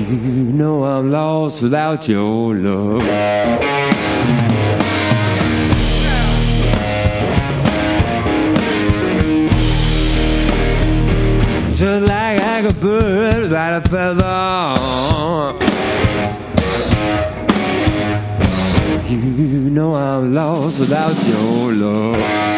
You know I'm lost without your love. Just like a bird without a feather. You know I'm lost without your love.